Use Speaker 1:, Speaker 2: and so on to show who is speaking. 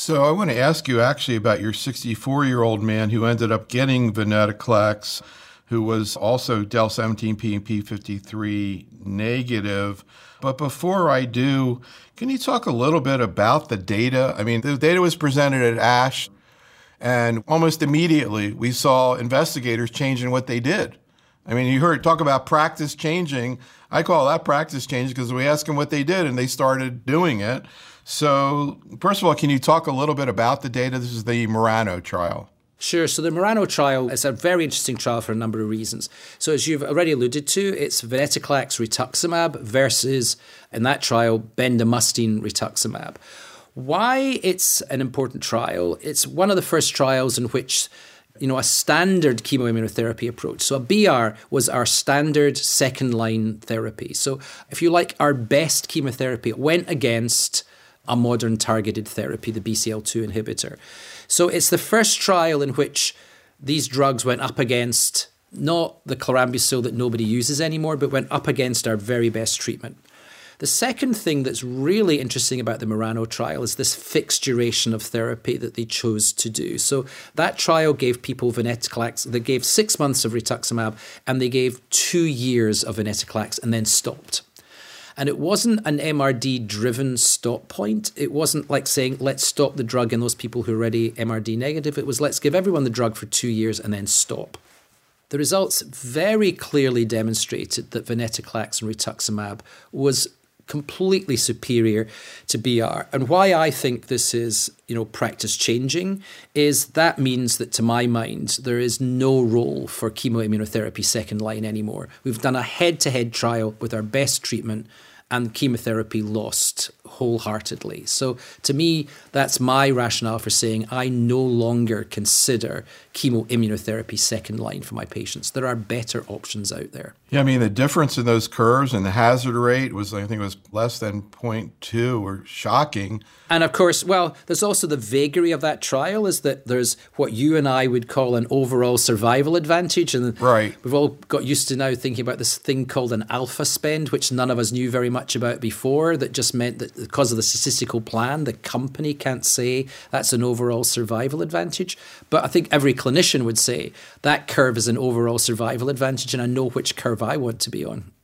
Speaker 1: So I want to ask you actually about your 64-year-old man who ended up getting venetoclax, who was also del-17p and p53 negative. But before I do, can you talk a little bit about the data? I mean, the data was presented at ASH, and almost immediately we saw investigators changing what they did. I mean, you heard talk about practice changing. I call that practice change because we asked them what they did and they started doing it. So first of all, can you talk a little bit about the data? This is the Murano trial.
Speaker 2: Sure. So the Murano trial is a very interesting trial for a number of reasons. So as you've already alluded to, it's venetoclax rituximab versus, in that trial, bendamustine rituximab. Why it's an important trial? It's one of the first trials in which a standard chemoimmunotherapy approach. So a BR was our standard second-line therapy. So if you like, our best chemotherapy, it went against a modern targeted therapy, the BCL2 inhibitor. So it's the first trial in which these drugs went up against not the chlorambucil that nobody uses anymore, but went up against our very best treatment. The second thing that's really interesting about the Murano trial is this fixed duration of therapy that they chose to do. So that trial gave people venetoclax. They gave 6 months of rituximab and they gave 2 years of venetoclax and then stopped. And it wasn't an MRD-driven stop point. It wasn't like saying, let's stop the drug in those people who are already MRD negative. It was, let's give everyone the drug for 2 years and then stop. The results very clearly demonstrated that venetoclax and rituximab was completely superior to BR. And why I think this is, practice changing is that means that, to my mind, there is no role for chemoimmunotherapy second line anymore. We've done a head-to-head trial with our best treatment and chemotherapy lost wholeheartedly. So to me, that's my rationale for saying I no longer consider chemoimmunotherapy second line for my patients. There are better options out there.
Speaker 1: Yeah, I mean, the difference in those curves and the hazard rate was, I think it was less than 0.2 or shocking.
Speaker 2: And of course, well, there's also the vagary of that trial is that there's what you and I would call an overall survival advantage. And
Speaker 1: right.
Speaker 2: We've all got used to now thinking about this thing called an alpha spend, which none of us knew very much about before. That just meant that because of the statistical plan, the company can't say that's an overall survival advantage. But I think every clinician would say that curve is an overall survival advantage, and I know which curve I want to be on.